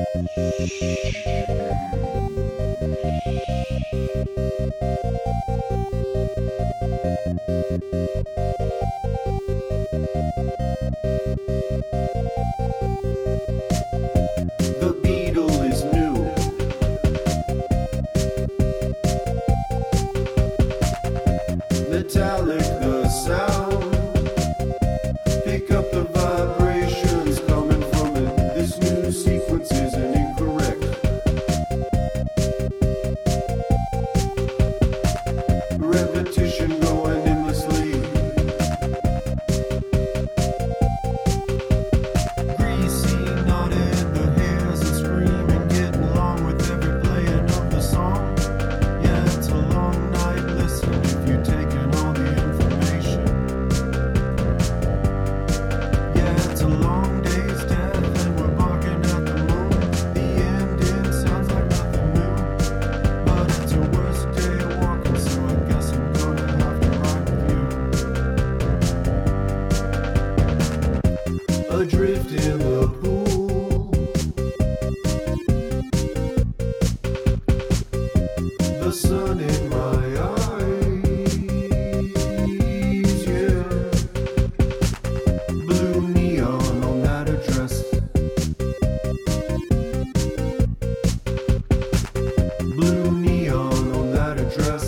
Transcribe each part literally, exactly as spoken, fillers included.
The Beetle is new. Metallic the sound. Pick up the vibrations coming from it. This new sequence isn't incorrect. Repetition going endlessly. Greasy knotted the hairs and screaming, getting along with every playing of the song. Yeah, it's a long night, listen if you're taking all the information. Yeah, it's a long day's death and we're barking at the moon. The ending sounds like nothing new, but it's your worst day of walking, so I guess I'm gonna have to ride with you. Adrift in the pool, the sun in my eyes, yeah. Blue neon on that address. Blue neon on that address.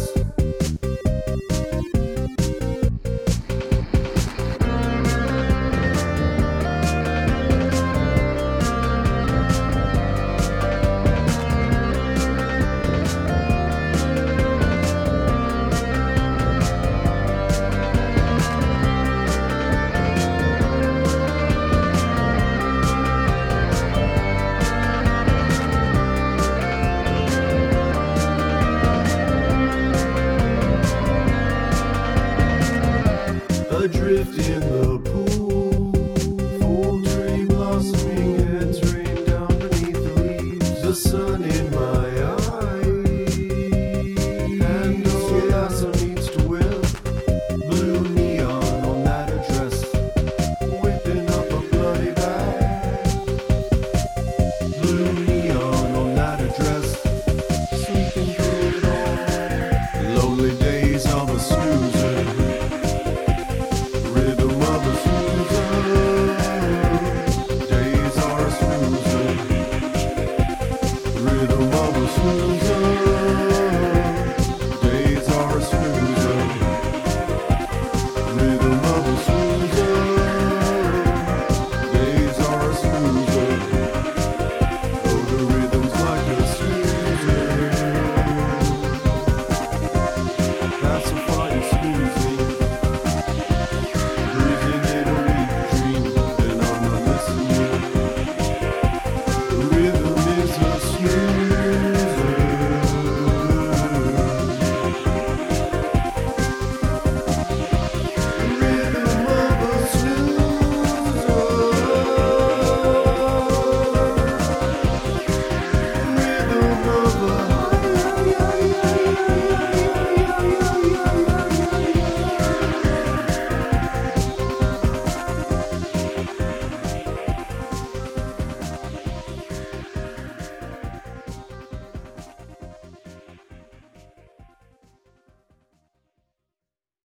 Adrift in the pool, full tree blossoming, heads rain down beneath the leaves. The sun in my eyes, and all Lasso needs to whip. Blue neon on that address, whipping up a bloody bag. Blue neon on that address, sleeping through it all. Lonely days of a snoozer. Rhythm of a snoozer. Days are a snoozer. Rhythm of a snoozer.